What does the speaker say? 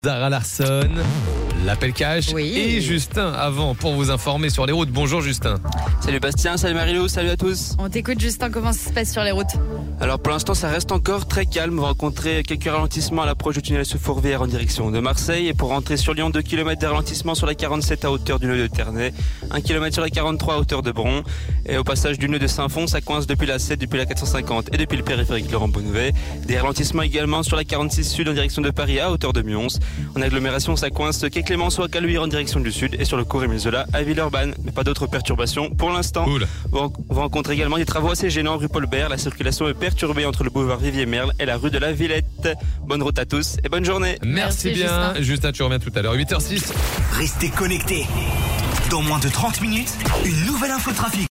Zara Larsson, l'appel cash et Justin avant pour vous informer sur les routes. Bonjour Justin. Salut Bastien, salut Marilou, salut à tous. On t'écoute Justin, comment ça se passe sur les routes? Alors pour l'instant ça reste encore très calme, on va rencontrer quelques ralentissements à l'approche du tunnel sous Fourvière en direction de Marseille et pour rentrer sur Lyon 2 km de ralentissement sur la 47 à hauteur du nœud de Ternay, 1 km sur la 43 à hauteur de Bron et au passage du nœud de Saint-Fond ça coince depuis la 7, depuis la 450 et depuis le périphérique Laurent Bonnevet. Des ralentissements également sur la 46 sud en direction de Paris à hauteur de Mions. En agglomération ça coince quai Clémenceau à Caluire en direction du sud et sur le cours Émile Zola à Villeurbanne, mais pas d'autres perturbations pour l'instant. Cool. On va rencontrer également des travaux assez gênants rue Paul Bert. La circulation est perturbée entre le boulevard Vivier-Merle et la rue de la Villette. Bonne route à tous et bonne journée. Merci bien. Justin, tu reviens tout à l'heure. 8h06. Restez connectés. Dans moins de 30 minutes, une nouvelle info trafic.